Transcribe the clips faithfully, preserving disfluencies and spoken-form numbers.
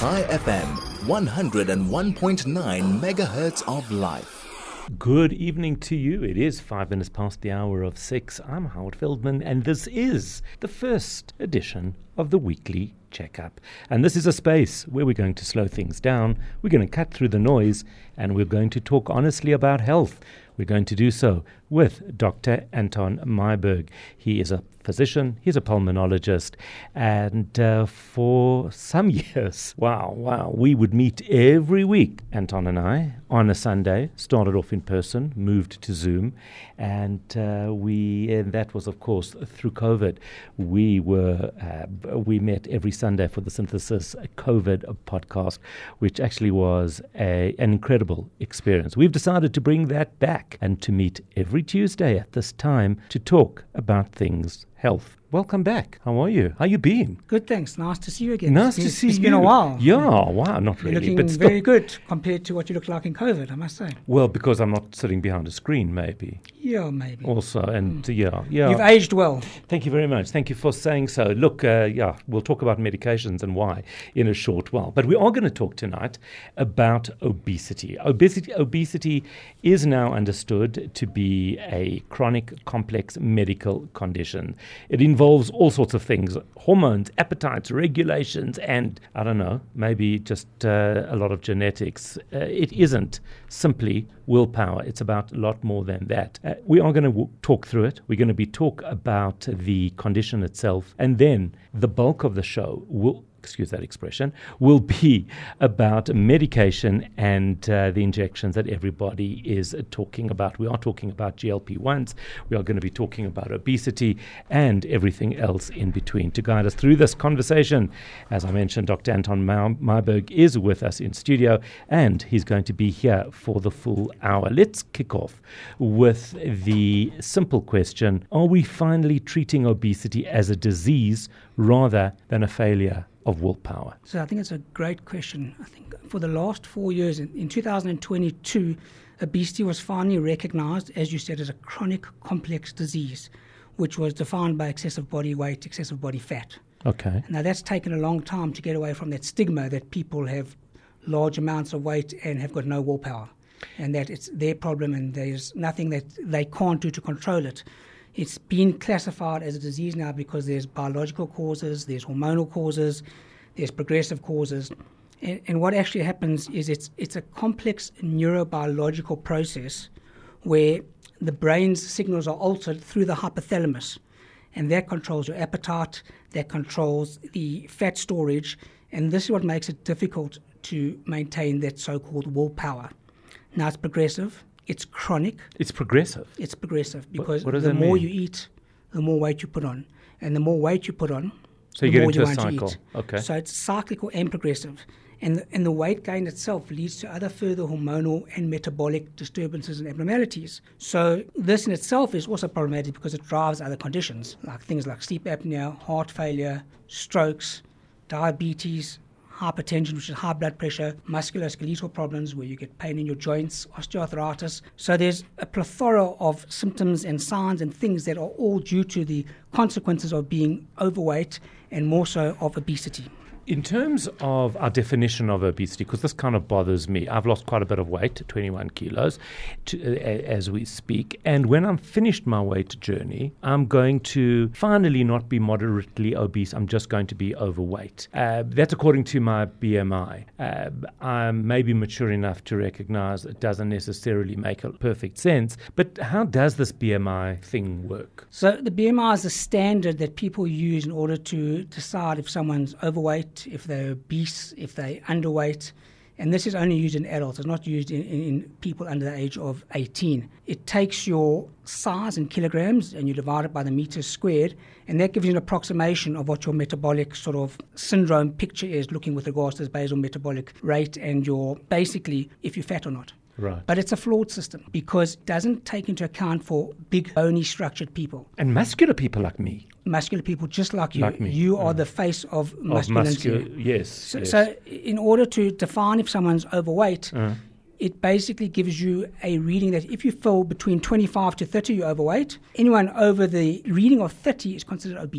Chai F M, one oh one point nine megahertz of life. Good evening to you. It is five minutes past the hour of six. I'm Howard Feldman, and this is the first edition of the weekly checkup. And this is a space where we're going to slow things down, we're going to cut through the noise, and we're going to talk honestly about health. We're going to do so with Doctor Anton Myburgh. He is a physician, he's a pulmonologist, and uh, for some years, wow, wow, we would meet every week, Anton and I, on a Sunday, started off in person, moved to Zoom, and uh, we, and that was, of course, through COVID. We were, uh, we met every Sunday for the Synthesis COVID podcast, which actually was a, an incredible experience. We've decided to bring that back and to meet every Tuesday at this time to talk about things health. Welcome back. How are you? How you been? Good, thanks. Nice to see you again. Nice it's to been, see it's you. It's been a while. Yeah, wow, not You're really. looking but still. very good compared to what you looked like in COVID, I must say. Well, because I'm not sitting behind a screen, maybe. Yeah, maybe. Also, and Mm. yeah, yeah. You've aged well. Thank you very much. Thank you for saying so. Look, uh, yeah, we'll talk about medications and why in a short while. But we are going to talk tonight about obesity. Obesity, obesity is now understood to be a chronic, complex medical condition. It involves all sorts of things, hormones, appetites, regulations, and I don't know, maybe just uh, a lot of genetics. Uh, it isn't simply willpower. It's about a lot more than that. Uh, we are going to w- talk through it. We're going to be talk about the condition itself, and then the bulk of the show will, excuse that expression, will be about medication and uh, the injections that everybody is uh, talking about. We are talking about G L P ones. We are going to be talking about obesity and everything else in between. To guide us through this conversation, as I mentioned, Doctor Anton Myburgh is with us in studio, and he's going to be here for the full hour. Let's kick off with the simple question: are we finally treating obesity as a disease rather than a failure of willpower? So I think it's a great question. I think for the last four years, in, in two thousand twenty-two, obesity was finally recognized, as you said, as a chronic complex disease, which was defined by excessive body weight, excessive body fat. Okay. Now that's taken a long time to get away from that stigma that people have large amounts of weight and have got no willpower, and that it's their problem and there's nothing that they can't do to control it. It's been classified as a disease now because there's biological causes, there's hormonal causes, there's progressive causes. And, and what actually happens is it's it's a complex neurobiological process where the brain's signals are altered through the hypothalamus. And that controls your appetite, that controls the fat storage, and this is what makes it difficult to maintain that so-called willpower. Now, it's progressive. It's chronic. It's progressive. It's progressive because what, what the more mean? you eat, the more weight you put on. And the more weight you put on, so you the get more into you a want cycle. to eat. Okay. So it's cyclical and progressive. And the, and the weight gain itself leads to other further hormonal and metabolic disturbances and abnormalities. So this in itself is also problematic because it drives other conditions, like things like sleep apnea, heart failure, strokes, diabetes, hypertension, which is high blood pressure, musculoskeletal problems where you get pain in your joints, osteoarthritis. So there's a plethora of symptoms and signs and things that are all due to the consequences of being overweight and more so of obesity. In terms of our definition of obesity, because this kind of bothers me, I've lost quite a bit of weight, twenty-one kilos, to, uh, as we speak. And when I'm finished my weight journey, I'm going to finally not be moderately obese. I'm just going to be overweight. Uh, that's according to my B M I. Uh, I'm maybe mature enough to recognize it doesn't necessarily make a perfect sense. But how does this B M I thing work? So the B M I is a standard that people use in order to decide if someone's overweight, if they're obese, if they're underweight. And this is only used in adults. It's not used in, in, in people under the age of eighteen. It takes your size in kilograms and you divide it by the meters squared, and that gives you an approximation of what your metabolic sort of syndrome picture is, looking with regards to the basal metabolic rate and your, basically, if you're fat or not. Right. But it's a flawed system because it doesn't take into account for big, bony, structured people. And muscular people like me. Muscular people just like you. Like me. You are yeah. the face of Of masculinity. muscular, yes. So, yes. so in order to define if someone's overweight, Uh. it basically gives you a reading that if you fall between twenty-five to thirty, you're overweight. Anyone over the reading of thirty is considered obese.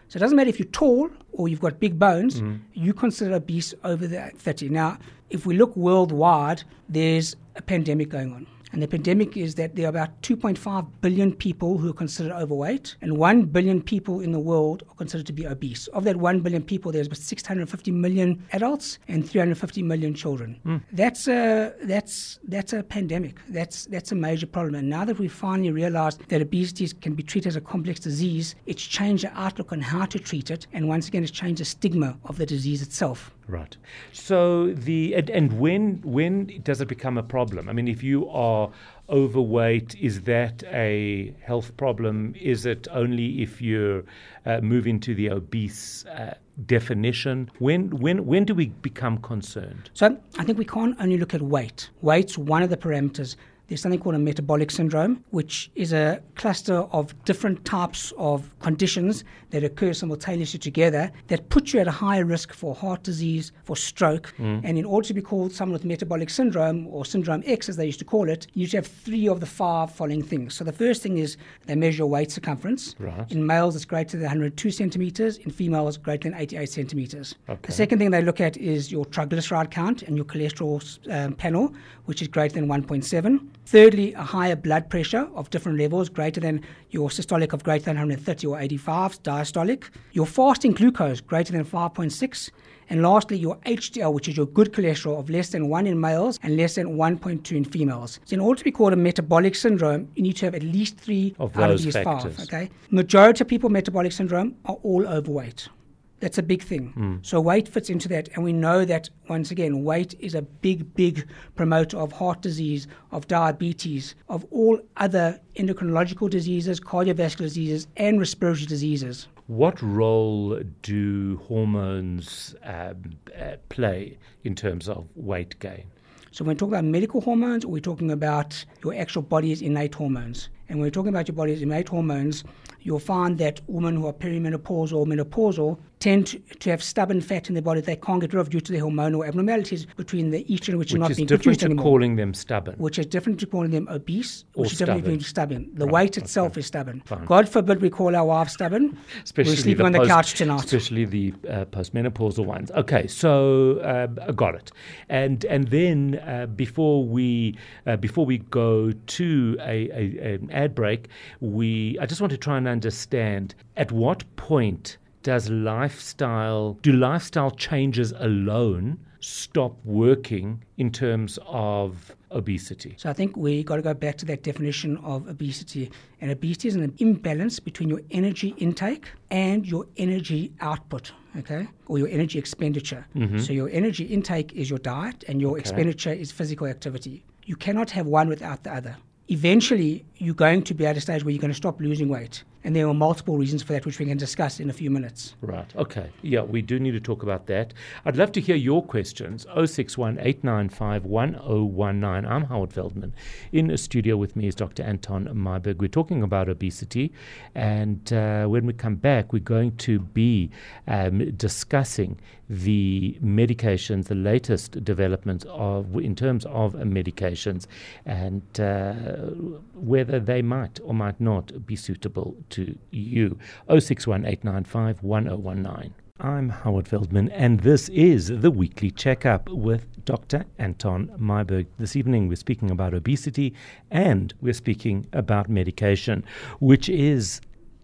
So it doesn't matter if you're tall or you've got big bones, mm. you consider obese over the thirty. Now, if we look worldwide, there's a pandemic going on. And the pandemic is that there are about two point five billion people who are considered overweight, and one billion people in the world are considered to be obese. Of that one billion people, there's about six hundred fifty million adults and three hundred fifty million children. Mm. That's a that's that's a pandemic. That's that's a major problem. And now that we finally realized that obesity can be treated as a complex disease, it's changed the outlook on how to treat it, and once again, it's changed the stigma of the disease itself. Right. So the and, and when when does it become a problem? I mean, if you are overweight, is that a health problem? Is it only if you uh, move into the obese uh, definition? When when when do we become concerned? So I think we can't only look at weight. Weight's one of the parameters. There's something called a metabolic syndrome, which is a cluster of different types of conditions that occur simultaneously together that put you at a higher risk for heart disease, for stroke. Mm. And in order to be called someone with metabolic syndrome, or syndrome X as they used to call it, you need to have three of the five following things. So the first thing is they measure your weight circumference. Right. In males, it's greater than one hundred two centimeters. In females, greater than eighty-eight centimeters. Okay. The second thing they look at is your triglyceride count and your cholesterol um, panel, which is greater than one point seven. Thirdly, a higher blood pressure of different levels, greater than your systolic of greater than one hundred thirty or eighty-five, diastolic. Your fasting glucose, greater than five point six. And lastly, your H D L, which is your good cholesterol, of less than one in males and less than one point two in females. So in order to be called a metabolic syndrome, you need to have at least three of out those of these factors. five. Okay? Majority of people with metabolic syndrome are all overweight. That's a big thing. Mm. So weight fits into that. And we know that, once again, weight is a big, big promoter of heart disease, of diabetes, of all other endocrinological diseases, cardiovascular diseases, and respiratory diseases. What role do hormones um, uh, play in terms of weight gain? So when we talk about medical hormones, we're talking about your actual body's innate hormones. And when we're talking about your body's innate hormones, you'll find that women who are perimenopausal or menopausal tend to, to have stubborn fat in their body they can't get rid of due to the hormonal abnormalities between the estrogen, which, which is not is being different produced to anymore. calling them stubborn. Which is different to calling them obese, or which is different to stubborn. The right. weight itself okay. is stubborn. Fine. God forbid we call our wives stubborn. Especially We're sleeping the on the post, couch tonight. Especially the uh, postmenopausal ones. Okay, so uh, I got it. And and then uh, before we uh, before we go to a, a, an ad break, we I just want to try and understand at what point does lifestyle do lifestyle changes alone stop working in terms of obesity? So I think we got to go back to that definition of obesity. And obesity is an imbalance between your energy intake and your energy output, okay, or your energy expenditure. Mm-hmm. So your energy intake is your diet and your okay. expenditure is physical activity. You cannot have one without the other. Eventually, you're going to be at a stage where you're going to stop losing weight. And there are multiple reasons for that, which we can discuss in a few minutes. Right. Okay. Yeah, we do need to talk about that. I'd love to hear your questions. oh six one, eight nine five, one oh one nine. I'm Howard Feldman. In a studio with me is Doctor Anton Myburgh. We're talking about obesity. And uh, when we come back, we're going to be um, discussing the medications, the latest developments of in terms of medications, and uh, whether they might or might not be suitable to you. oh six one, eight nine five, one oh one nine. I'm Howard Feldman, and this is the Weekly Checkup with Doctor Anton Myburgh. This evening we're speaking about obesity, and we're speaking about medication, which is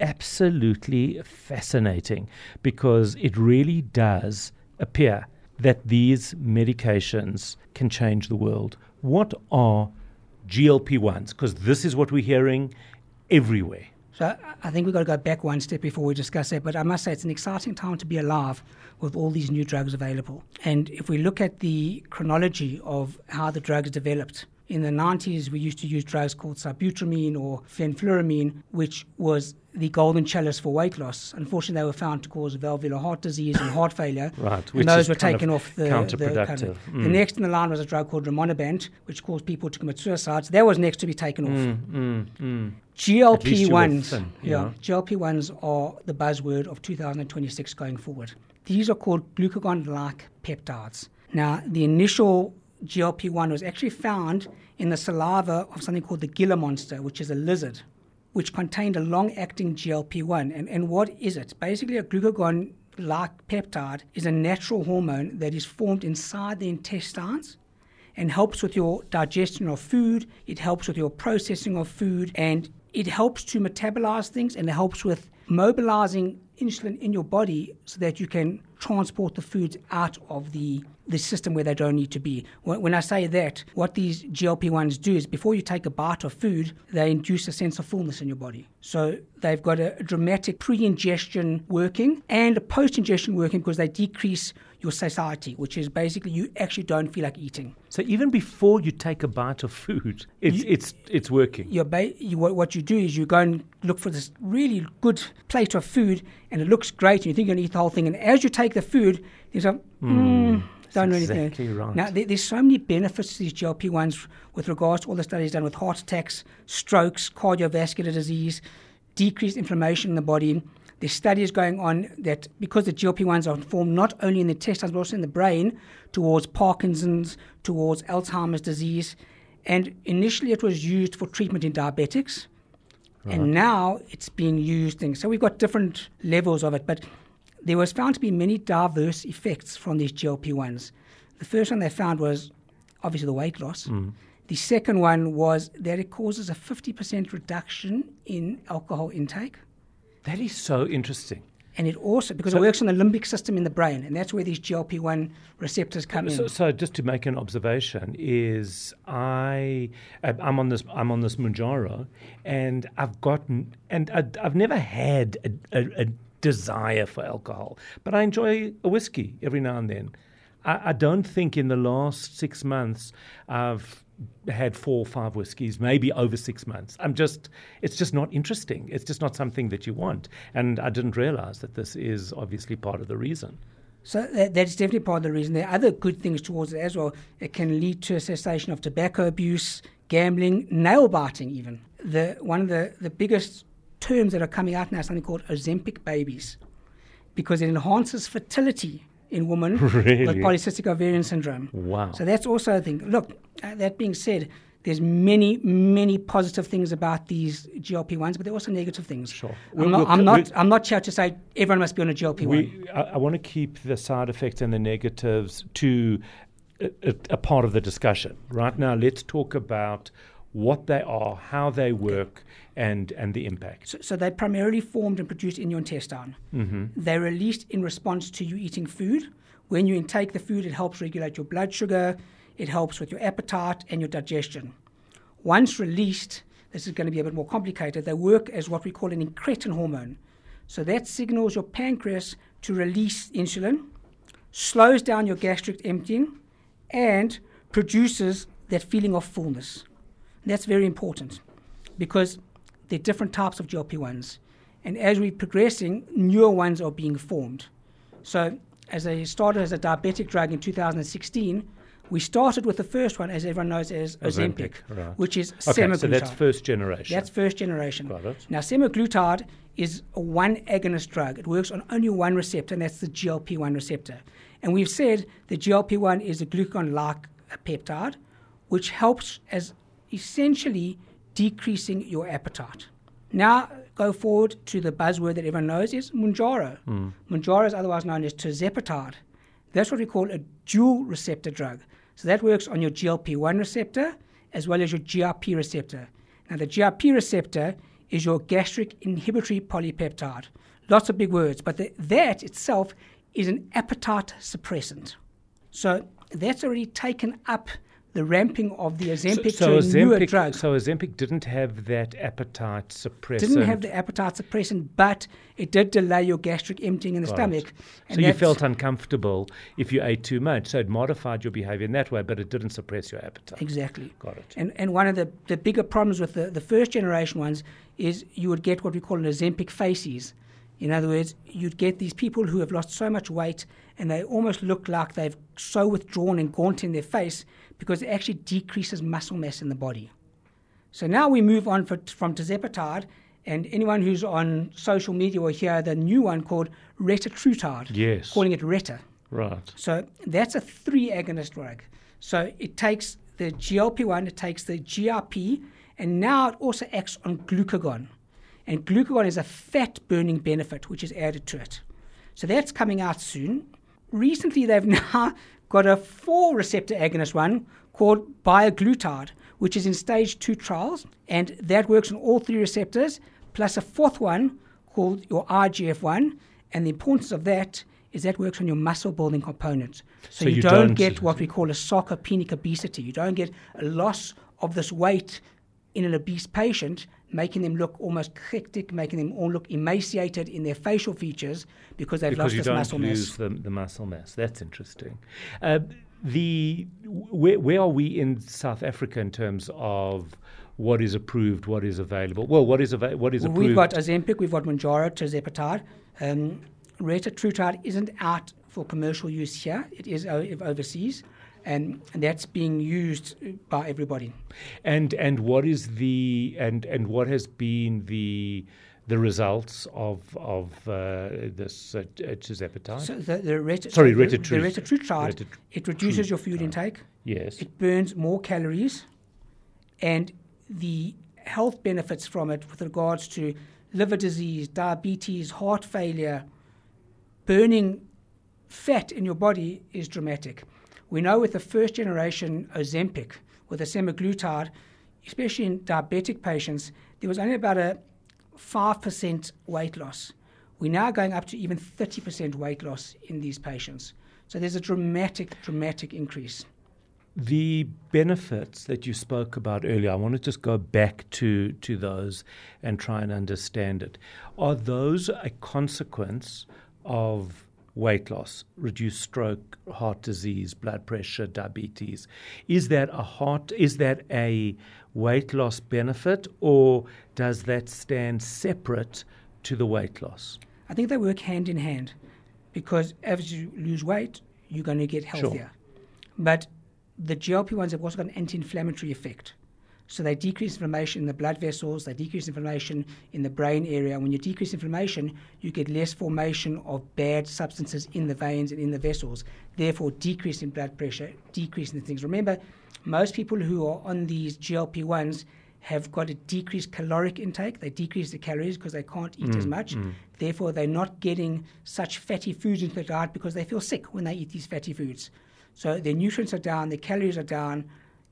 absolutely fascinating because it really does appear that these medications can change the world. What are G L P ones? Because this is what we're hearing everywhere. So I think we've got to go back one step before we discuss that. But I must say it's an exciting time to be alive with all these new drugs available. And if we look at the chronology of how the drugs developed, in the nineties, we used to use drugs called sibutramine or fenfluramine, which was the golden chalice for weight loss. Unfortunately, they were found to cause valvular heart disease and heart failure. Right, and those were taken off the counterproductive. The, mm. the next in the line was a drug called rimonabant, which caused people to commit suicides. That was next to be taken off. Mm, mm, mm. G L P ones, thin, yeah, know? G L P ones are the buzzword of two thousand twenty-six going forward. These are called glucagon-like peptides. Now, the initial G L P one was actually found in the saliva of something called the Gila monster, which is a lizard. which contained a long-acting G L P one. And, and what is it? Basically, a glucagon-like peptide is a natural hormone that is formed inside the intestines and helps with your digestion of food, it helps with your processing of food, and it helps to metabolize things, and it helps with mobilizing insulin in your body so that you can transport the foods out of the, the system where they don't need to be. When, when I say that, what these G L P ones do is before you take a bite of food, they induce a sense of fullness in your body. So they've got a, a dramatic pre-ingestion working and a post-ingestion working because they decrease your satiety, which is basically you actually don't feel like eating. So even before you take a bite of food, it's You- it's it's working. You're ba- you, what what you do is you go and look for this really good plate of food, and it looks great, and you think you're going to eat the whole thing. And as you take the food, you're like, mm, don't do anything. exactly right. Now, there, there's so many benefits to these G L P ones with regards to all the studies done with heart attacks, strokes, cardiovascular disease, decreased inflammation in the body. There's studies going on that because the G L P ones are formed not only in the intestines but also in the brain towards Parkinson's, towards Alzheimer's disease. And initially it was used for treatment in diabetics. And now it's being used in, so we've got different levels of it, but there was found to be many diverse effects from these G L P ones. The first one they found was obviously the weight loss. Mm. The second one was that it causes a fifty percent reduction in alcohol intake. That is so interesting. And it also, because So- it works on the limbic system in the brain, and that's where these G L P one receptors come So, in. so just to make an observation is I I'm on this I'm on this Mounjaro, and I've gotten and I, I've never had a, a, a desire for alcohol, but I enjoy a whiskey every now and then. I, I don't think in the last six months I've had four or five whiskeys, maybe over six months. I'm just, it's just not interesting. It's just not something that you want. And I didn't realize that this is obviously part of the reason. So that, that's definitely part of the reason. There are other good things towards it as well. It can lead to a cessation of tobacco abuse, gambling, nail biting even. The one of the, the biggest terms that are coming out now is something called Ozempic babies, because it enhances fertility in women Really? with polycystic ovarian syndrome. Wow. So that's also a thing. Look, uh, that being said, there's many, many positive things about these G L P ones, but there are also negative things. Sure. I'm We'll- not, we'll- I'm not, we'll- I'm not here to say everyone must be on a G L P one. We, I, I want to keep the side effects and the negatives to a, a, a part of the discussion. Right now, let's talk about what they are, how they work, and, and the impact. So, so they're primarily formed and produced in your intestine. Mm-hmm. They're released in response to you eating food. When you intake the food, it helps regulate your blood sugar, it helps with your appetite and your digestion. Once released, this is going to be a bit more complicated, they work as what we call an incretin hormone. So that signals your pancreas to release insulin, slows down your gastric emptying, and produces that feeling of fullness. That's very important because there are different types of G L P ones. And as we're progressing, newer ones are being formed. So as I started as a diabetic drug in two thousand sixteen, we started with the first one, as everyone knows, as Ozempic, Ozempic, right. which is Okay, semaglutide. so that's first generation. That's first generation. Got it. Now, semaglutide is a one agonist drug. It works on only one receptor, and that's the G L P one receptor. And we've said the G L P one is a glucagon-like peptide, which helps as essentially decreasing your appetite. Now, go forward to the buzzword that everyone knows is Mounjaro. Mm. Mounjaro is otherwise known as tirzepatide. That's what we call a dual receptor drug. So that works on your G L P one receptor as well as your G R P receptor. Now, the G R P receptor is your gastric inhibitory polypeptide. Lots of big words, but the, that itself is an appetite suppressant. So that's already taken up the ramping of the Ozempic so, to so a newer Ozempic, drug. so Ozempic didn't have that appetite suppressant. Didn't have the appetite suppressant, but it did delay your gastric emptying in the Got stomach. it. And So you that's- felt uncomfortable if you ate too much. So it modified your behavior in that way, but it didn't suppress your appetite. Exactly. Got it. And and one of the, the bigger problems with the, the first generation ones is you would get what we call an Ozempic facies. In other words, you'd get these people who have lost so much weight and they almost look like they've so withdrawn and gaunt in their face because it actually decreases muscle mass in the body. So now we move on for, from tirzepatide, and anyone who's on social media will hear the new one called retatrutide. Yes. Calling it Reta. Right. So that's a three agonist drug. So it takes the G L P one, it takes the G R P, and now it also acts on glucagon. And glucagon is a fat-burning benefit which is added to it. So that's coming out soon. Recently, they've now got a four-receptor agonist one called bioglutide, which is in stage two trials, and that works on all three receptors, plus a fourth one called your I G F one, and the importance of that is that works on your muscle-building component. So, So you, you don't, don't- get what we call a sarcopenic obesity. You don't get a loss of this weight in an obese patient, making them look almost hectic, making them all look emaciated in their facial features because they've because lost you this don't muscle lose mass. the, the muscle mass. That's interesting. Uh, the where, where are we in South Africa in terms of what is approved, what is available? Well, what is ava- what is Well, approved? we've got Ozempic, we've got Mounjaro, tirzepatide. Um, retatrutide isn't out for commercial use here. It is o- overseas, and, and that's being used by everybody. And and what is the and and what has been the the results of of uh, this uh, tirzepatide? So the, the ret- Sorry, so the, retatrut- the retatrutide, retatru- it reduces your food intake. Yes. It burns more calories, and the health benefits from it with regards to liver disease, diabetes, heart failure, burning fat in your body is dramatic. We know with the first generation Ozempic, with the semaglutide, especially in diabetic patients, there was only about a five percent weight loss. We're now going up to even thirty percent weight loss in these patients. So there's a dramatic, dramatic increase. The benefits that you spoke about earlier, I want to just go back to, to those and try and understand it. Are those a consequence of weight loss, reduced stroke, heart disease, blood pressure, diabetes? Is that a heart, is that a weight loss benefit, or does that stand separate to the weight loss? I think they work hand in hand, because as you lose weight, you're going to get healthier. But the G L P ones have also got an anti-inflammatory effect. So they decrease inflammation in the blood vessels, they decrease inflammation in the brain area. When you decrease inflammation, you get less formation of bad substances in the veins and in the vessels, therefore decrease in blood pressure, decrease in the things. Remember, most people who are on these G L P ones have got a decreased caloric intake. They decrease the calories because they can't eat Mm, as much. mm. Therefore, they're not getting such fatty foods into their diet because they feel sick when they eat these fatty foods. So their nutrients are down, their calories are down,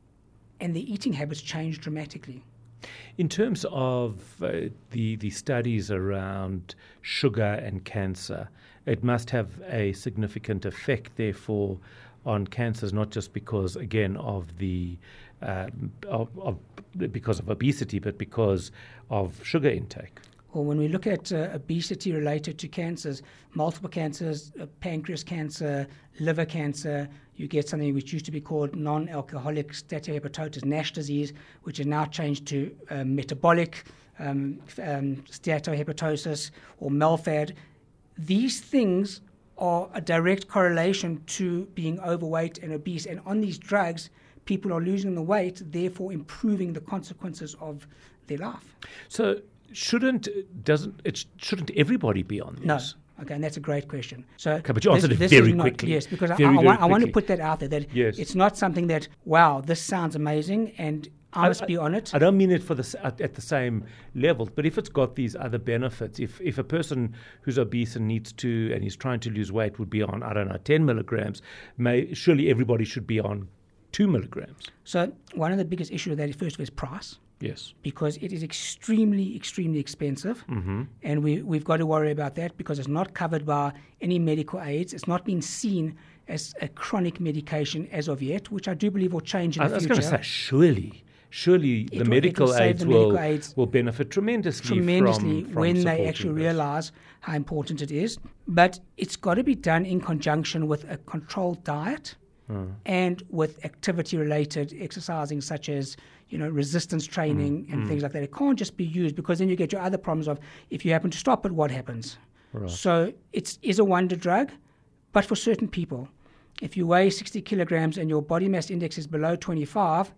and their eating habits change dramatically. In terms of uh, the the studies around sugar and cancer, it must have a significant effect, therefore, on cancers, not just because, again, of the um, of, of because of obesity, but because of sugar intake. Well, when we look at uh, obesity related to cancers, multiple cancers, uh, pancreas cancer, liver cancer, you get something which used to be called non-alcoholic steatohepatitis, NASH disease, which has now changed to uh, metabolic um, um, steatohepatitis or MELFAD. These things are a direct correlation to being overweight and obese. And on these drugs, people are losing the weight, therefore improving the consequences of their life. So shouldn't doesn't it shouldn't everybody be on this? No. Okay, and that's a great question. So, Okay, but you answered this, it this very is not, quickly. Yes, because Very, I, I, very want, I want to quickly. put that out there that Yes. it's not something that, wow, this sounds amazing and I, must be on it. I don't mean it for the s- at, at the same level, but if it's got these other benefits, if if a person who's obese and needs to and is trying to lose weight would be on, I don't know, ten milligrams, may surely everybody should be on two milligrams. So one of the biggest issues with that is first of all is price, Yes. because it is extremely, extremely expensive. Mm-hmm. And we, we've got to worry about that because it's not covered by any medical aids. It's not been seen as a chronic medication as of yet, which I do believe will change in I, the I was future. going to say, surely, surely It the will- it medical will save aids the will, medical aids will benefit tremendously, tremendously from, from when they supporting actually this. realize how important it is. But it's got to be done in conjunction with a controlled diet Mm. and with activity-related exercising such as, you know, resistance training Mm, and mm. things like that. It can't just be used because then you get your other problems of if you happen to stop it, what happens? Right. So it is a wonder drug, but for certain people. If you weigh sixty kilograms and your body mass index is below twenty-five,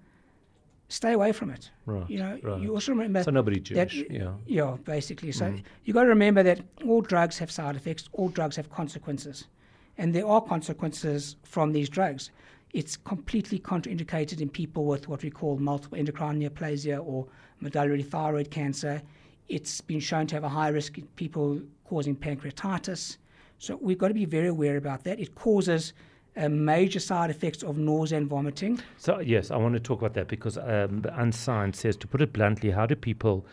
stay away from it. Right, You know, right. you also remember So nobody that- Jewish, yeah. Yeah, basically. So Mm. you got to remember that all drugs have side effects, all drugs have consequences. And there are consequences from these drugs. It's completely contraindicated in people with what we call multiple endocrine neoplasia or medullary thyroid cancer. It's been shown to have a high risk in people causing pancreatitis. So we've got to be very aware about that. It causes uh, major side effects of nausea and vomiting. So, yes, I want to talk about that because um, the Unsigned says, to put it bluntly, how do people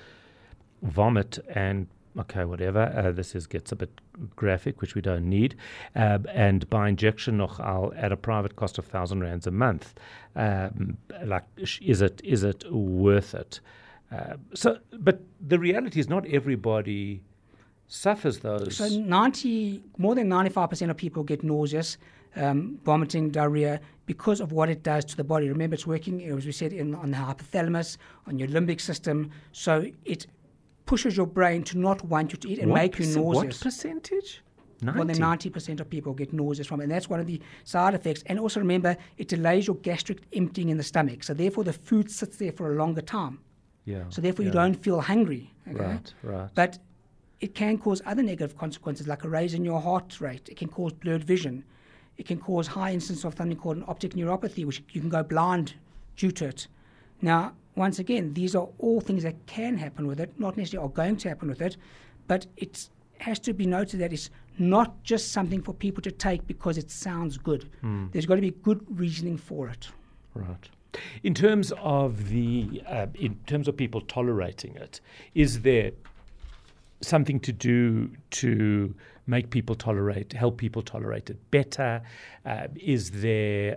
vomit and, okay, whatever, uh, this is gets a bit graphic, which we don't need, uh, and by injection noch al at a private cost of one thousand rands a month. Um, like, is it is it worth it? Uh, so, but the reality is not everybody suffers those. So ninety, more than ninety-five percent of people get nauseous, um, vomiting, diarrhea, because of what it does to the body. Remember, it's working, as we said, in, on the hypothalamus, on your limbic system. So it pushes your brain to not want you to eat and what make you perc- nauseous. What percentage? ninety More than ninety percent of people get nauseous from it, and that's one of the side effects. And also remember, it delays your gastric emptying in the stomach. So therefore, the food sits there for a longer time. Yeah. So therefore, yeah. you don't feel hungry. Okay? Right, right. But it can cause other negative consequences, like a raise in your heart rate. It can cause blurred vision. It can cause high incidence of something called an optic neuropathy, which you can go blind due to it. Now, once again, these are all things that can happen with it, not necessarily are going to happen with it, but it has to be noted that it's not just something for people to take because it sounds good. Mm. There's got to be good reasoning for it. Right. In terms of the, uh, in terms of people tolerating it, is there something to do to make people tolerate, help people tolerate it better? Uh, is there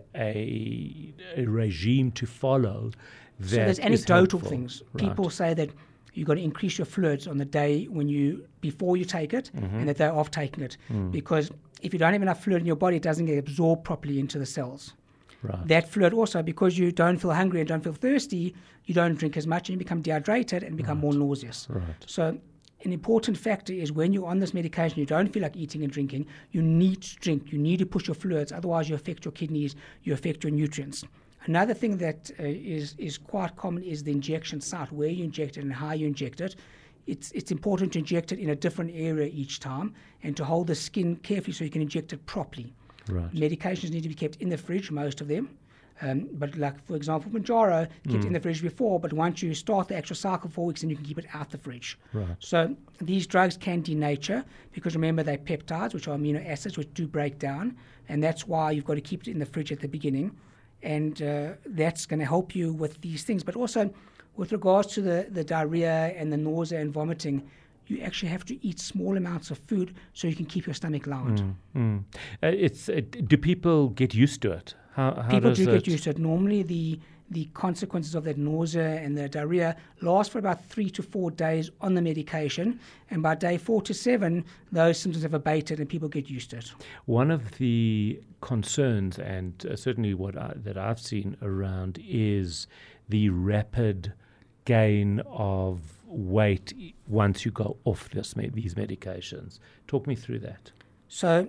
a, a regime to follow that So there's is anecdotal helpful? things. Right. People say that you've got to increase your fluids on the day when you before you take it Mm-hmm. and the day of taking it, Mm. because if you don't have enough fluid in your body, it doesn't get absorbed properly into the cells. Right. That fluid also, because you don't feel hungry and don't feel thirsty, you don't drink as much and you become dehydrated and become more nauseous. Right. So an important factor is when you're on this medication, you don't feel like eating and drinking, you need to drink, you need to push your fluids, otherwise you affect your kidneys, you affect your nutrients. Another thing that uh, is is quite common is the injection site, where you inject it and how you inject it. It's it's important to inject it in a different area each time and to hold the skin carefully so you can inject it properly. Right. Medications need to be kept in the fridge, most of them. Um, but like, for example, Manjaro, kept Mm. in the fridge before, but once you start the actual cycle for four weeks, then you can keep it out the fridge. Right. So these drugs can denature because, remember, they're peptides, which are amino acids, which do break down, and that's why you've got to keep it in the fridge at the beginning. And uh, that's going to help you with these things. But also, with regards to the, the diarrhea and the nausea and vomiting, you actually have to eat small amounts of food so you can keep your stomach loud. Mm, mm. Uh, it's uh, do people get used to it? How, how People does do it get used to it. Normally, the the consequences of that nausea and the diarrhea last for about three to four days on the medication, and by day four to seven, those symptoms have abated and people get used to it. One of the concerns, and uh, certainly what I, that I've seen around, is the rapid gain of weight once you go off this me- these medications. Talk me through that. So,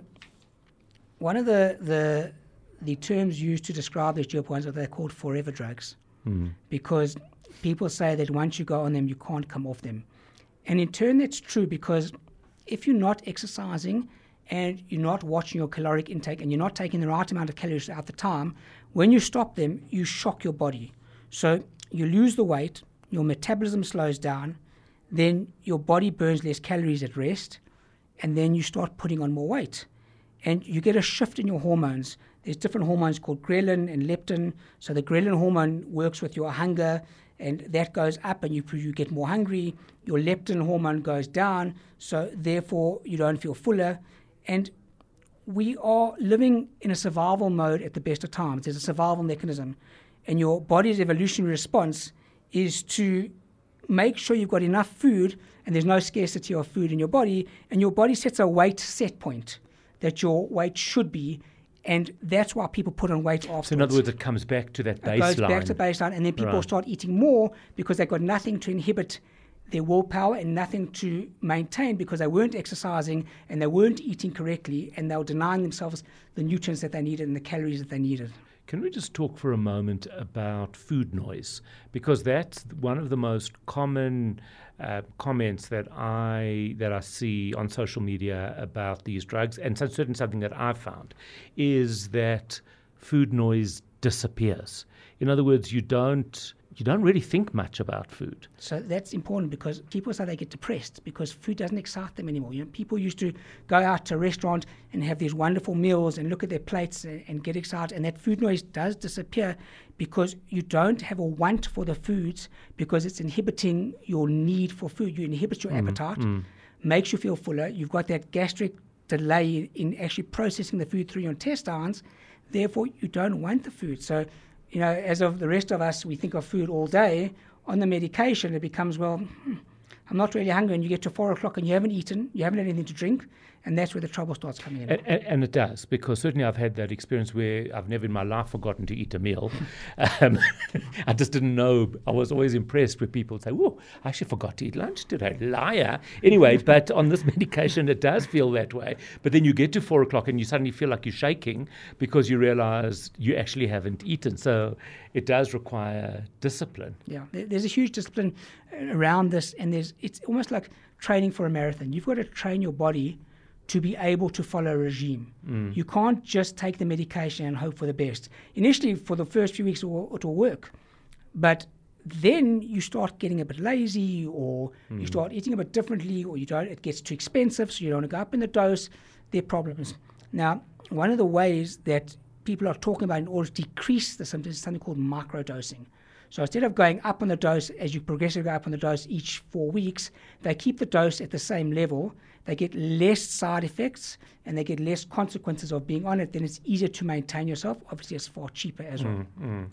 one of the the the terms used to describe these G L P ones are they're called forever drugs, Mm. because people say that once you go on them, you can't come off them. And in turn, that's true, because if you're not exercising and you're not watching your caloric intake and you're not taking the right amount of calories at the time, when you stop them, you shock your body. So you lose the weight, your metabolism slows down, then your body burns less calories at rest, and then you start putting on more weight. And you get a shift in your hormones. There's different hormones called ghrelin and leptin. So the ghrelin hormone works with your hunger, and that goes up and you, you get more hungry. Your leptin hormone goes down, so therefore you don't feel fuller. And we are living in a survival mode at the best of times. There's a survival mechanism. And your body's evolutionary response is to make sure you've got enough food and there's no scarcity of food in your body, and your body sets a weight set point that your weight should be, and that's why people put on weight afterwards. So in other words, it comes back to that baseline. It goes back to baseline, and then people Right. start eating more because they've got nothing to inhibit their willpower and nothing to maintain because they weren't exercising and they weren't eating correctly, and they were denying themselves the nutrients that they needed and the calories that they needed. Can we just talk for a moment about food noise? Because that's one of the most common uh, comments that I that I see on social media about these drugs, and so certainly something that I've found, is that food noise disappears. In other words, you don't you don't really think much about food. So that's important because people say they get depressed because food doesn't excite them anymore. You know, people used to go out to a restaurant and have these wonderful meals and look at their plates and, and get excited, and that food noise does disappear because you don't have a want for the foods because it's inhibiting your need for food. You inhibit your Mm, appetite, mm. makes you feel fuller. You've got that gastric delay in actually processing the food through your intestines. Therefore, you don't want the food. So, you know, as of the rest of us, we think of food all day. On the medication, it becomes, well, hmm, I'm not really hungry, and you get to four o'clock and you haven't eaten, you haven't had anything to drink, and that's where the trouble starts coming in. And, and, and it does, because certainly I've had that experience where I've never in my life forgotten to eat a meal. um, I just didn't know. I was always impressed with people say, "Whoa, I actually forgot to eat lunch today." Liar. Anyway, but on this medication, it does feel that way. But then you get to four o'clock and you suddenly feel like you're shaking because you realize you actually haven't eaten. So it does require discipline. Yeah, there- there's a huge discipline around this, and there's it's almost like training for a marathon. You've got to train your body to be able to follow a regime. Mm. You can't just take the medication and hope for the best. Initially, for the first few weeks, it will, it will work. But then you start getting a bit lazy, or Mm. you start eating a bit differently, or you don't. It gets too expensive, so you don't want to go up in the dose. There are problems. Now, one of the ways that people are talking about in order to decrease the symptoms is something called microdosing. So instead of going up on the dose as you progressively go up on the dose each four weeks, they keep the dose at the same level. They get less side effects and they get less consequences of being on it. Then it's easier to maintain yourself. Obviously, it's far cheaper as well. Mm,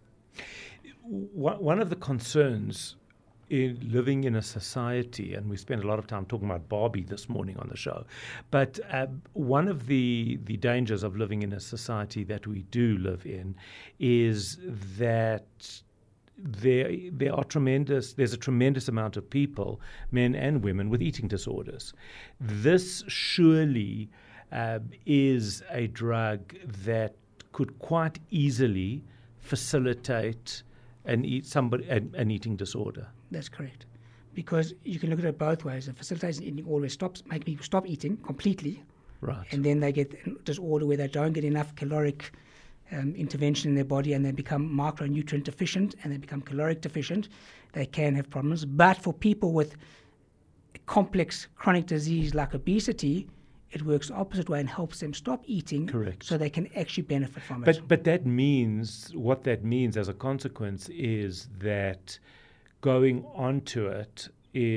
mm. One one of the concerns in living in a society, and we spent a lot of time talking about Barbie this morning on the show, but uh, one of the, the dangers of living in a society that we do live in is that there there are tremendous there's a tremendous amount of people, men and women, with eating disorders. This surely uh, is a drug that could quite easily facilitate an eat somebody an, an eating disorder. That's correct. Because you can look at it both ways. It facilitates eating always stops, make people stop eating completely. Right. And then they get a disorder where they don't get enough caloric um, intervention in their body, and they become micronutrient deficient, and they become caloric deficient. They can have problems. But for people with complex chronic disease like obesity, it works the opposite way and helps them stop eating. Correct. So they can actually benefit from it. But but that means, what that means as a consequence is that going onto it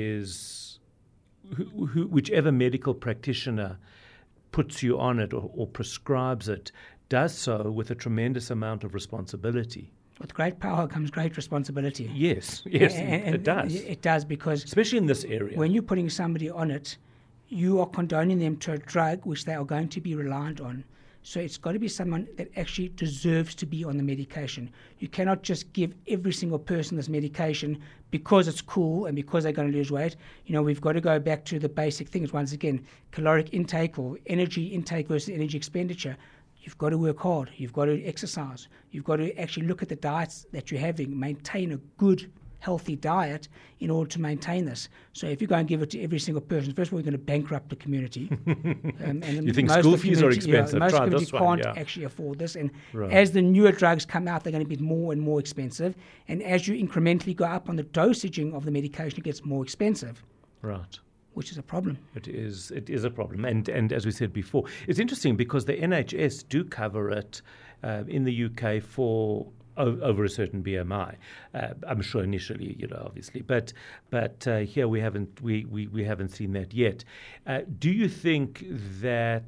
is who, who, whichever medical practitioner puts you on it or, or prescribes it does so with a tremendous amount of responsibility. With great power comes great responsibility. Yes, yes, And- and it does. It does, because Especially in this area. when you're putting somebody on it, you are condoning them to a drug which they are going to be reliant on. So it's got to be someone that actually deserves to be on the medication. You cannot just give every single person this medication because it's cool and because they're going to lose weight. You know, we've got to go back to the basic things. Once again, caloric intake or energy intake versus energy expenditure. You've got to work hard. You've got to exercise. You've got to actually look at the diets that you're having, maintain a good, healthy diet in order to maintain this. So if you go and give it to every single person, first of all, you're going to bankrupt the community. um, and You think most school of the fees are community- yeah, expensive. most Try community this one, can't yeah. actually afford this. And Right. as the newer drugs come out, they're going to be more and more expensive. And as you incrementally go up on the dosaging of the medication, it gets more expensive, Right. which is a problem. It is it is a problem. And and as we said before, it's interesting because the N H S do cover it uh, in the U K for o- over a certain B M I. Uh, I'm sure initially, you know, obviously, but but uh, here we haven't we, we, we haven't seen that yet. Uh, do you think that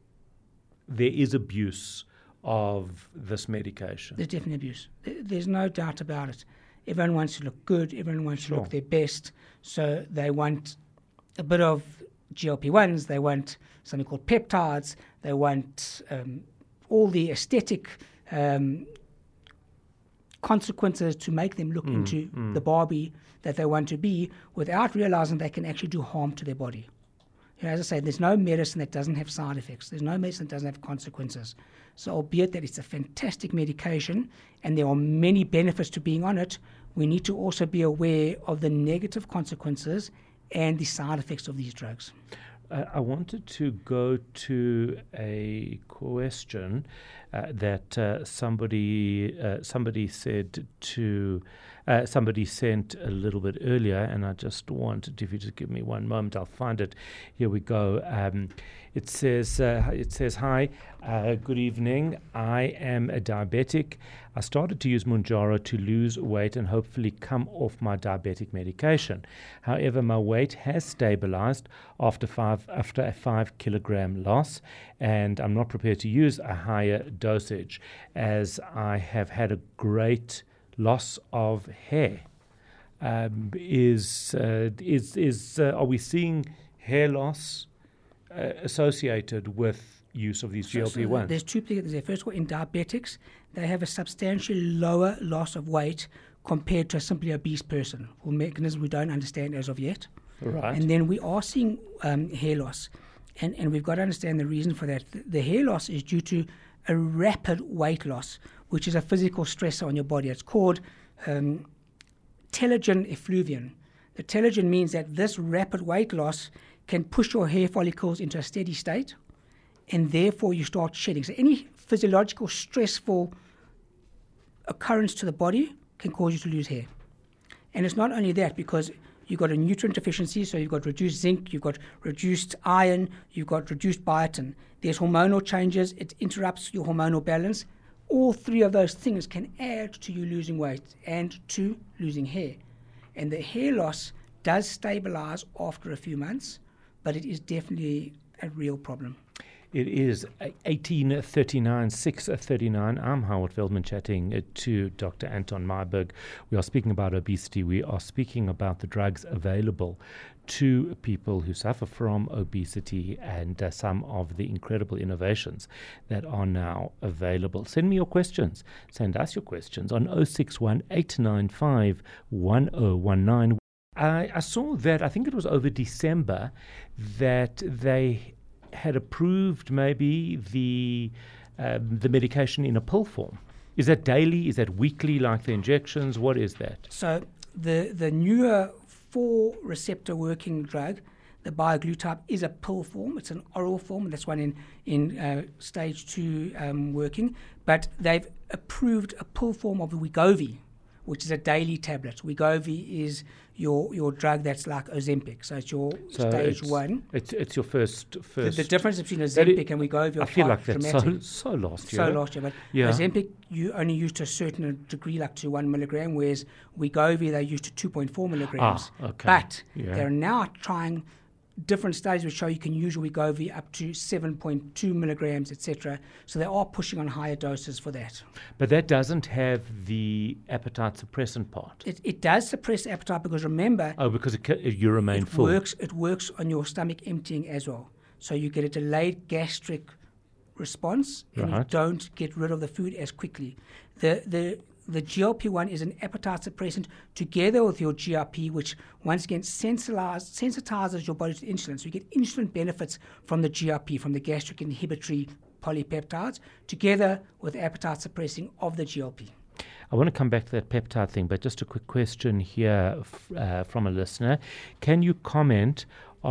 there is abuse of this medication? There's definitely abuse. There- There's no doubt about it. Everyone wants to look good. Everyone wants Sure. to look their best. So they want a bit of G L P ones. They want something called peptides. They want um, all the aesthetic um, consequences to make them look into the Barbie that they want to be, without realizing they can actually do harm to their body. You know, as I say, there's no medicine that doesn't have side effects. There's no medicine that doesn't have consequences. So albeit that it's a fantastic medication and there are many benefits to being on it, we need to also be aware of the negative consequences and the side effects of these drugs. Uh, I wanted to go to a question uh, that uh, somebody uh, somebody said to uh, somebody sent a little bit earlier, and I just wanted, if you just give me one moment, I'll find it. Here we go. Um, it says uh, it says hi, uh, good evening. I am a diabetic. I started to use Mounjaro to lose weight and hopefully come off my diabetic medication. However, my weight has stabilized after five after a five kilogram loss, and I'm not prepared to use a higher dosage as I have had a great loss of hair. Um, is uh, is is uh, are we seeing hair loss uh, associated with use of these G L P ones? So, so there's two things there. First of all, in diabetics, they have a substantially lower loss of weight compared to a simply obese person, for mechanisms we don't understand as of yet. Right. And then we are seeing um, hair loss, and and we've got to understand the reason for that. The, the hair loss is due to a rapid weight loss, which is a physical stressor on your body. It's called um, telogen effluvium. The telogen means that this rapid weight loss can push your hair follicles into a steady state, and therefore you start shedding. So any physiological stressful occurrence to the body can cause you to lose hair. And it's not only that, because you've got a nutrient deficiency, so you've got reduced zinc, you've got reduced iron, you've got reduced biotin. There's hormonal changes, it interrupts your hormonal balance. All three of those things can add to you losing weight and to losing hair. And the hair loss does stabilize after a few months, but it is definitely a real problem. It is eighteen thirty-nine, six thirty-nine. I'm Howard Feldman chatting to Doctor Anton Myburgh. We are speaking about obesity. We are speaking about the drugs available to people who suffer from obesity and uh, some of the incredible innovations that are now available. Send me your questions. Send us your questions on oh six one, eight nine five, one oh one nine. I, I saw that, I think it was over December, that they had approved maybe the um, the medication in a pill form. Is that daily? Is that weekly, like the injections? What is that? So the the newer four receptor working drug, the bioglutide, is a pill form. It's an oral form. That's one in in uh, stage two um, working. But they've approved a pill form of the Wegovy, which is a daily tablet. Wegovy is your your drug that's like Ozempic. So it's your so stage it's, one. It's it's your first first. The, the difference between Ozempic it, and Wegovy I are feel quite like that's dramatic. so so last So year. last year, but yeah. Ozempic you only used to a certain degree, like to one milligram, whereas Wegovy they used to two point four milligrams. Ah, okay. But yeah. they're now trying different studies which show you can use Wegovy up to seven point two milligrams, et cetera. So they are pushing on higher doses for that. But that doesn't have the appetite suppressant part. It, it does suppress appetite because remember, Oh, because it, ca- you remain it full. works. It works on your stomach emptying as well. So you get a delayed gastric response, and you Right. don't get rid of the food as quickly. The the the G L P one is an appetite suppressant together with your G I P, which once again sensitizes, sensitizes your body to insulin. So you get insulin benefits from the G I P, from the gastric inhibitory polypeptides, together with appetite suppressing of the G L P. I want to come back to that peptide thing, but just a quick question here f- uh, from a listener. Can you comment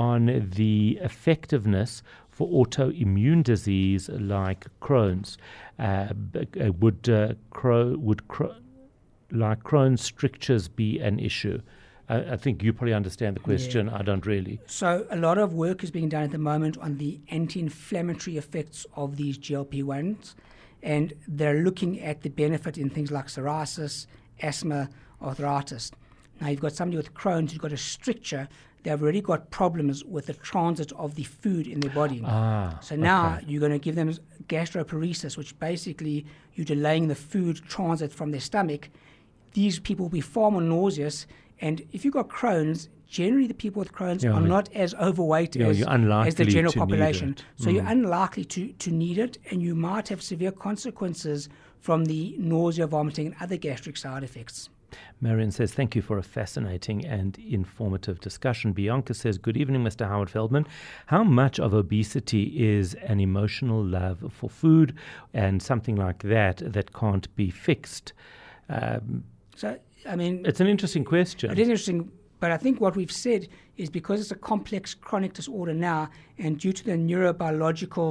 on the effectiveness for autoimmune disease like Crohn's? Uh, b- uh, would uh, Cro- would Cro- like Crohn's strictures be an issue? Uh, I think you probably understand the question. Yeah. I don't really. So a lot of work is being done at the moment on the anti-inflammatory effects of these G L P ones, and they're looking at the benefit in things like psoriasis, asthma, arthritis. Now you've got somebody with Crohn's who's got a stricture. They've already got problems with the transit of the food in their body. Ah, so now okay. you're going to give them gastroparesis, which basically you're delaying the food transit from their stomach. These people will be far more nauseous. And if you've got Crohn's, generally the people with Crohn's Yeah, are I mean, not as overweight yeah, as, you're unlikely as the general to need population. it. So Mm. you're unlikely to, to need it, and you might have severe consequences from the nausea, vomiting, and other gastric side effects. Marion says, thank you for a fascinating and informative discussion. Bianca says, good evening, Mister Howard Feldman. How much of obesity is an emotional love for food and something like that that can't be fixed? Um, So, I mean, it's an interesting question. it is interesting, but I think what we've said is because it's a complex chronic disorder now, and due to the neurobiological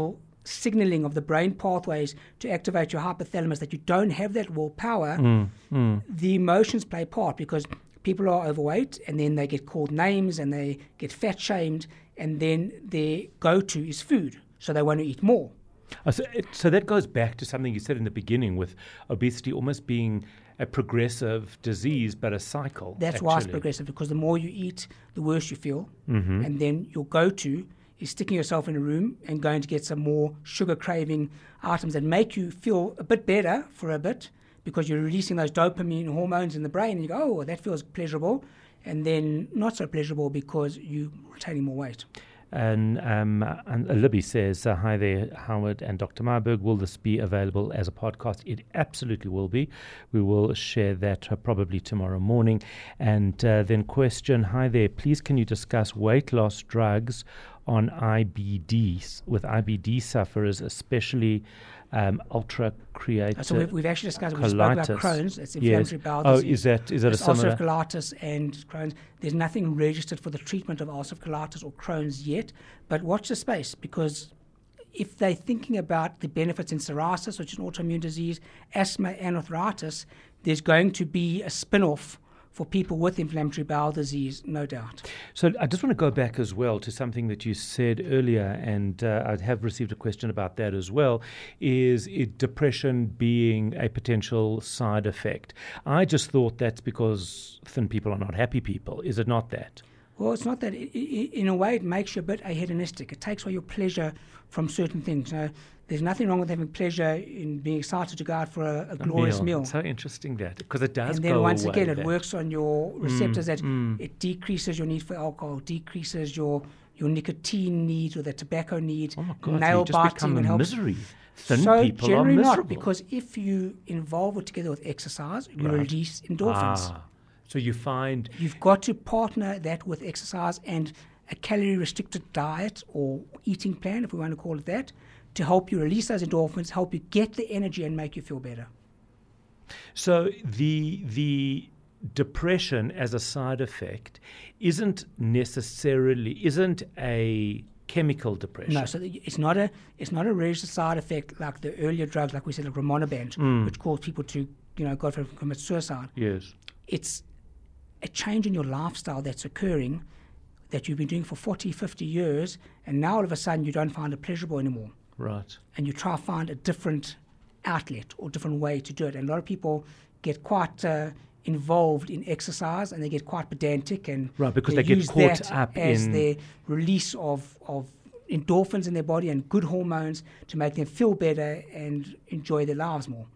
signaling of the brain pathways to activate your hypothalamus that you don't have that willpower, Mm, mm. the emotions play part, because people are overweight and then they get called names and they get fat shamed, and then their go-to is food, so they want to eat more. Oh, so, it, so that goes back to something you said in the beginning, with obesity almost being a progressive disease, but a cycle. That's actually. why it's progressive, because the more you eat, the worse you feel. Mm-hmm. And then your go-to is sticking yourself in a room and going to get some more sugar-craving items that make you feel a bit better for a bit, because you're releasing those dopamine hormones in the brain, and you go, oh, that feels pleasurable, and then not so pleasurable because you're retaining more weight. And, um, and Libby says, uh, hi there, Howard and Doctor Marburg. Will this be available as a podcast? It absolutely will be. We will share that uh, probably tomorrow morning. And uh, then question, hi there, please can you discuss weight loss drugs on I B Ds, with I B D sufferers, especially um, ultra creative So we've, we've actually discussed, we spoke about Crohn's, it's inflammatory yes. bowel Oh, disease. is that, is that a There's similar? ulcerative colitis and Crohn's. There's nothing registered for the treatment of ulcerative colitis or Crohn's yet, but watch the space, because if they're thinking about the benefits in psoriasis, which is an autoimmune disease, asthma and arthritis, there's going to be a spin-off for people with inflammatory bowel disease, no doubt. So I just want to go back as well to something that you said earlier, and uh, I have received a question about that as well, is it depression being a potential side effect? I just thought that's because thin people are not happy people. Is it not that? Well, it's not that. It, it, in a way, it makes you a bit ahedonistic. It takes away your pleasure from certain things. You know, there's nothing wrong with having pleasure in being excited to go out for a, a glorious meal. It's so interesting that, because it does And go then once away again, it that. works on your receptors, Mm, that mm. it decreases your need for alcohol, decreases your, your nicotine need or the tobacco need, Oh my God, nail so you just biting, become and a helps. misery. Thin so people generally are not, miserable. because if you involve it together with exercise, you Right. release endorphins. Ah, so you find You've got to partner that with exercise and a calorie-restricted diet or eating plan, if we want to call it that, to help you release those endorphins, help you get the energy and make you feel better. So the the depression as a side effect isn't necessarily isn't a chemical depression. No, so the- it's not a it's not a registered side effect like the earlier drugs, like we said, like Rimonabant, Mm. which caused people to, you know, go for commit suicide. Yes. It's a change in your lifestyle that's occurring that you've been doing for forty, fifty years, and now all of a sudden you don't find it pleasurable anymore. Right. And you try to find a different outlet or different way to do it. And a lot of people get quite uh, involved in exercise, and they get quite pedantic, and Right, because they get use caught that up as in- their release of, of endorphins in their body and good hormones to make them feel better and enjoy their lives more.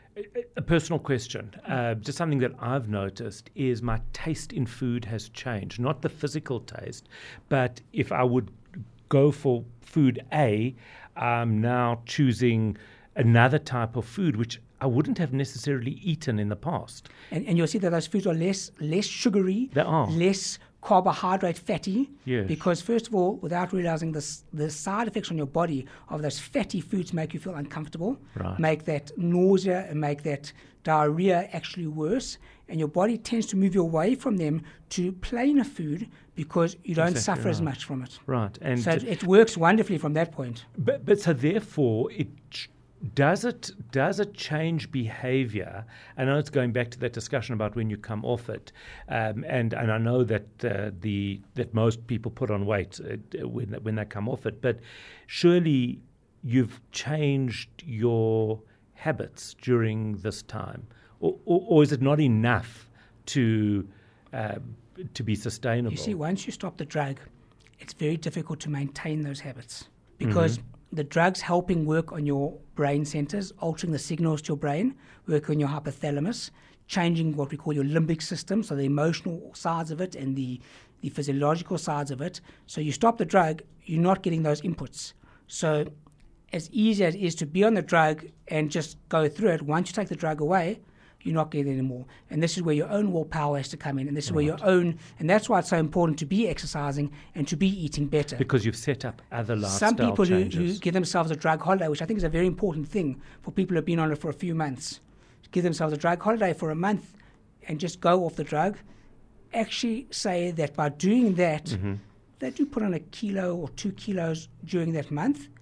A personal question, uh, just something that I've noticed is my taste in food has changed. Not the physical taste, but if I would go for food A, I'm now choosing another type of food which I wouldn't have necessarily eaten in the past. And, and you'll see that those foods are less less sugary, They are. less carbohydrate fatty. Yes. Because first of all, without realizing this, the side effects on your body of those fatty foods make you feel uncomfortable, Right. make that nausea and make that diarrhea actually worse. And your body tends to move you away from them to plainer food because you don't Exactly suffer as right. much from it. Right. And So it, it works wonderfully from that point. But, but so therefore, it ch- does it does it change behaviour? I know it's going back to that discussion about when you come off it, um, and and I know that uh, the that most people put on weight uh, when when they come off it. But surely you've changed your habits during this time, or or, or is it not enough to uh, to be sustainable? You see, once you stop the drug, it's very difficult to maintain those habits because Mm-hmm. the drug's helping work on your brain centers, altering the signals to your brain, work on your hypothalamus, changing what we call your limbic system, so the emotional sides of it and the, the physiological sides of it. So you stop the drug, you're not getting those inputs. So as easy as it is to be on the drug and just go through it, once you take the drug away, you're not getting it anymore. And this is where your own willpower has to come in. And this is where your own, and that's why it's so important to be exercising and to be eating better. Because you've set up other lifestyle Some people who, changes. who give themselves a drug holiday, which I think is a very important thing for people who have been on it for a few months, give themselves a drug holiday for a month and just go off the drug, actually say that by doing that, Mm-hmm. they do put on a kilo or two kilos during that month,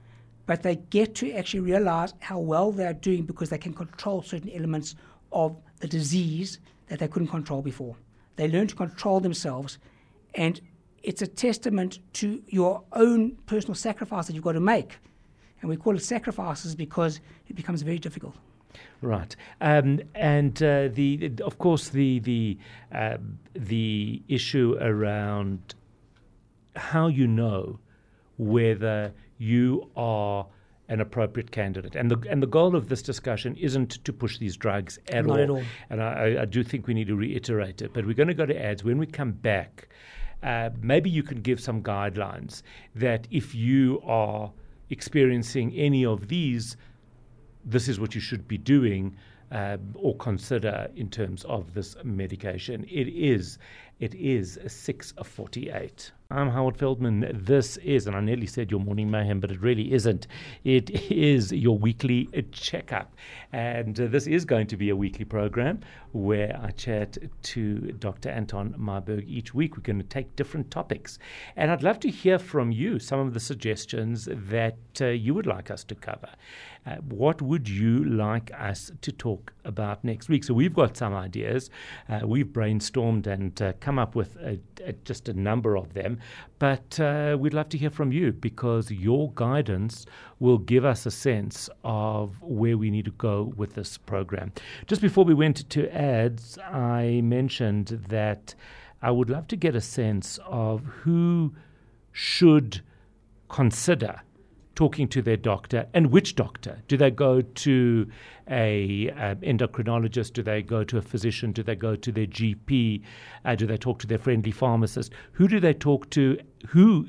but they get to actually realize how well they're doing because they can control certain elements of the disease that they couldn't control before. They learn to control themselves, and it's a testament to your own personal sacrifice that you've got to make. And we call it sacrifices because it becomes very difficult. Right, um, and uh, the of course the the uh, the issue around how you know whether you are an appropriate candidate, and the and the goal of this discussion isn't to push these drugs at Not all. at all. And I, I do think we need to reiterate it. But we're going to go to ads. When we come back, uh, maybe you can give some guidelines that if you are experiencing any of these, this is what you should be doing uh, or consider in terms of this medication. It is, it is six forty-eight. I'm Howard Feldman. This is, and I nearly said your morning mayhem, but it really isn't. It is your weekly checkup. And uh, this is going to be a weekly program where I chat to Doctor Anton Marburg each week. We're going to take different topics. And I'd love to hear from you some of the suggestions that uh, you would like us to cover. Uh, what would you like us to talk about next week? So we've got some ideas. Uh, we've brainstormed and uh, come up with a, a, just a number of them. But uh, we'd love to hear from you because your guidance will give us a sense of where we need to go with this program. Just before we went to ads, I mentioned that I would love to get a sense of who should consider talking to their doctor, and which doctor. Do they go to a um, endocrinologist? Do they go to a physician? Do they go to their G P? Uh, do they talk to their friendly pharmacist? Who do they talk to? Who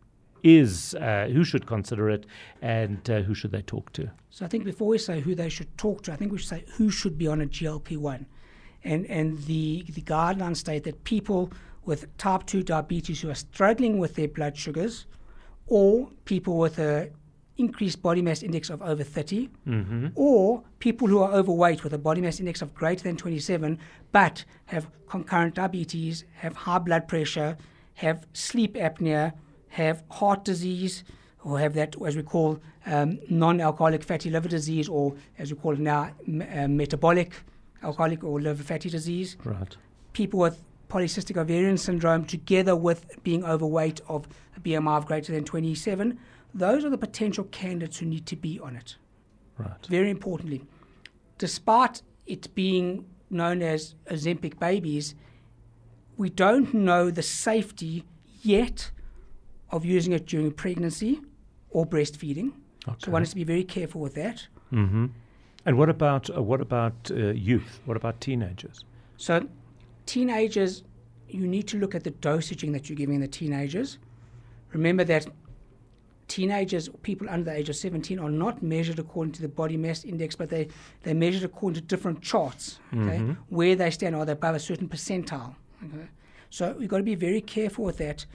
is uh, who should consider it, and uh, who should they talk to? So I think before we say who they should talk to, I think we should say who should be on a G L P one. And and the, the guidelines state that people with type two diabetes who are struggling with their blood sugars, or people with a increased body mass index of over thirty, mm-hmm. or people who are overweight with a body mass index of greater than twenty-seven, but have concurrent diabetes, have high blood pressure, have sleep apnea, have heart disease, or have that, as we call, um, non-alcoholic fatty liver disease, or as we call it now, m- uh, metabolic alcoholic or liver fatty disease. Right. People with polycystic ovarian syndrome, together with being overweight of a B M I of greater than twenty-seven, those are the potential candidates who need to be on it. Right. Very importantly, despite it being known as Ozempic babies, we don't know the safety yet of using it during pregnancy or breastfeeding. Okay. So one has to be very careful with that. Mm-hmm. And what about uh, what about uh, youth? What about teenagers? So teenagers, you need to look at the dosaging that you're giving the teenagers. Remember that teenagers, people under the age of seventeen, are not measured according to the body mass index, but they, they're measured according to different charts, okay, Mm-hmm. where they stand. Are they above a certain percentile? Okay? So we've got to be very careful with that.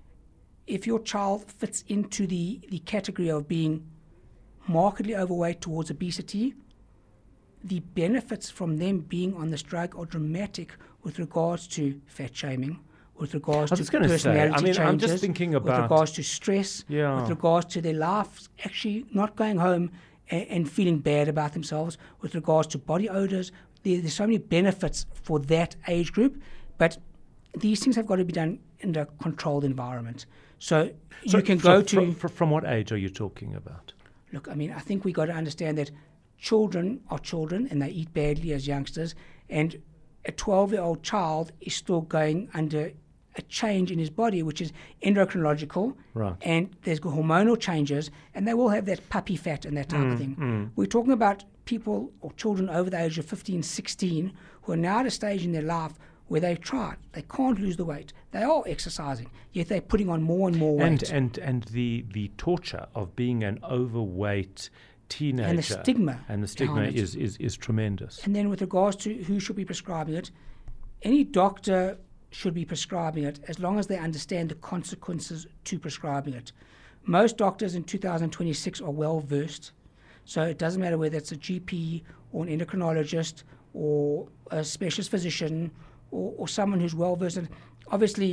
If your child fits into the, the category of being markedly overweight towards obesity, the benefits from them being on this drug are dramatic with regards to fat shaming, with regards I to was gonna say, personality I mean, changes, I'm just thinking with about- regards to stress, Yeah. with regards to their life actually not going home and, and feeling bad about themselves, with regards to body odors. There, there's so many benefits for that age group, but these things have got to be done in a controlled environment. So, So you can fr- go fr- to... fr- from what age are you talking about? Look, I mean, I think we got to understand that children are children and they eat badly as youngsters, and a twelve-year-old child is still going under a change in his body, which is endocrinological, Right. and there's hormonal changes, and they will have that puppy fat and that type of thing. We're talking about people or children over the age of fifteen, sixteen who are now at a stage in their life where they've tried, they can't lose the weight, they are exercising, yet they're putting on more and more weight. And and and the the torture of being an overweight teenager And the stigma and the stigma behind it. is, is is tremendous. And then with regards to who should be prescribing it, any doctor should be prescribing it as long as they understand the consequences to prescribing it. Most doctors in two thousand twenty-six are well versed, so it doesn't matter whether it's a G P or an endocrinologist or a specialist physician or, or someone who's well versed. Obviously,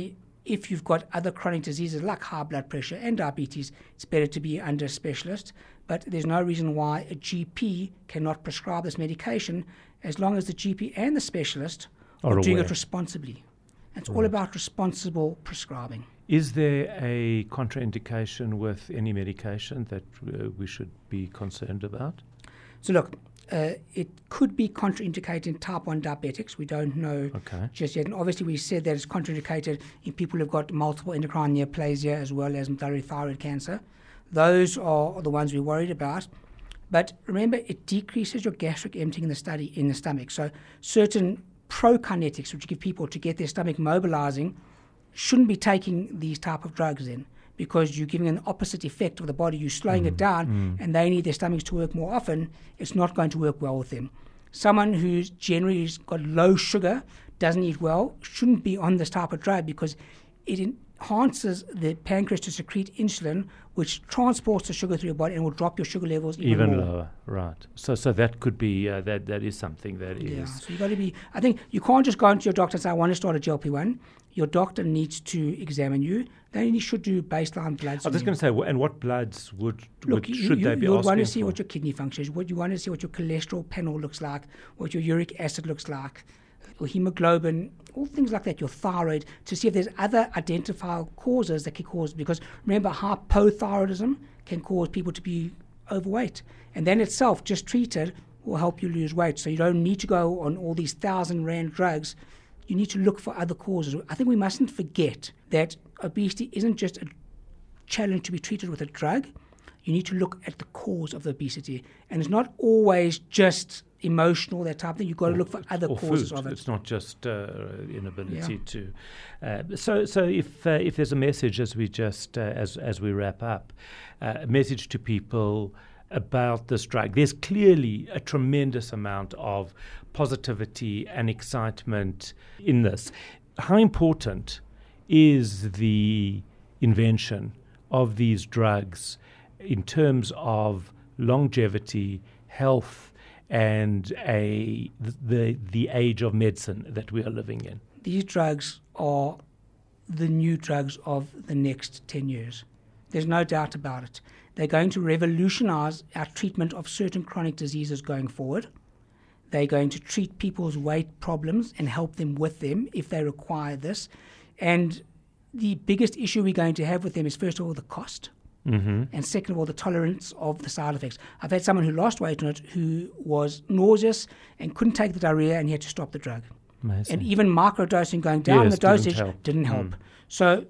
if you've got other chronic diseases like high blood pressure and diabetes, it's better to be under a specialist. But there's no reason why a G P cannot prescribe this medication as long as the G P and the specialist are, are doing it responsibly. It's right. all about responsible prescribing. Is there a contraindication with any medication that uh, we should be concerned about? So look, uh, it could be contraindicated in type one diabetics. We don't know okay. just yet. And obviously we said that it's contraindicated in people who've got multiple endocrine neoplasia as well as thyroid cancer. Those are the ones we're worried about. But remember, it decreases your gastric emptying in the study in the stomach. So certain prokinetics, which give people to get their stomach mobilizing, shouldn't be taking these type of drugs in, because you're giving an opposite effect of the body. You're slowing mm. it down, mm. and they need their stomachs to work more often. It's not going to work well with them. Someone who's generally got low sugar, doesn't eat well, shouldn't be on this type of drug, because it enhances the pancreas to secrete insulin, which transports the sugar through your body and will drop your sugar levels even, even more. lower. Right. So, so that could be uh, that. That is something that is. Yeah. So you got to be. I think you can't just go into your doctor and say, "I want to start a G L P one." Your doctor needs to examine you. They should do baseline bloods. I was going to say, and what bloods would, Look, would you, should you, they be you asking want to see for? what your kidney function is. What you want to see what your cholesterol panel looks like, what your uric acid looks like, your hemoglobin, all things like that. Your thyroid, to see if there's other identifiable causes that can cause. Because remember, hypothyroidism can cause people to be overweight, and then itself, just treated, will help you lose weight. So you don't need to go on all these thousand rand drugs. You need to look for other causes. I think we mustn't forget that obesity isn't just a challenge to be treated with a drug. You need to look at the cause of the obesity. And it's not always just emotional, that type of thing. You've got to look for other or causes food. of it. It's not just uh, inability Yeah. to. Uh, so, so if uh, if there's a message as we just uh, as as we wrap up, uh, a message to people about this drug. There's clearly a tremendous amount of positivity and excitement in this. How important is the invention of these drugs in terms of longevity, health, and a the the age of medicine that we are living in? These drugs are the new drugs of the next ten years. There's no doubt about it. They're going to revolutionize our treatment of certain chronic diseases going forward. They're going to treat people's weight problems and help them with them if they require this. And the biggest issue we're going to have with them is, first of all, the cost. Mm-hmm. And second of all, the tolerance of the side effects. I've had someone who lost weight on it who was nauseous and couldn't take the diarrhea, and he had to stop the drug. Amazing. And even microdosing, going down yes, the dosage, didn't help. Didn't help. Mm. So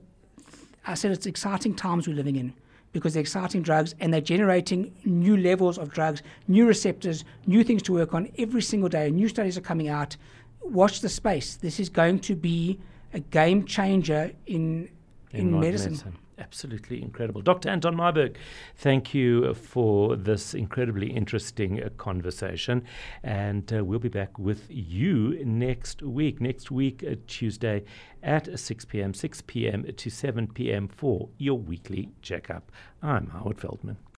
I said it's exciting times we're living in, because they're exciting drugs and they're generating new levels of drugs, new receptors, new things to work on every single day. New studies are coming out. Watch the space. This is going to be a game changer in in, in medicine. medicine. Absolutely incredible. Doctor Anton Myburgh, thank you for this incredibly interesting uh, conversation. And uh, we'll be back with you next week. Next week, uh, Tuesday at six p.m., six p.m. to seven p.m. for your weekly checkup. I'm Howard Feldman.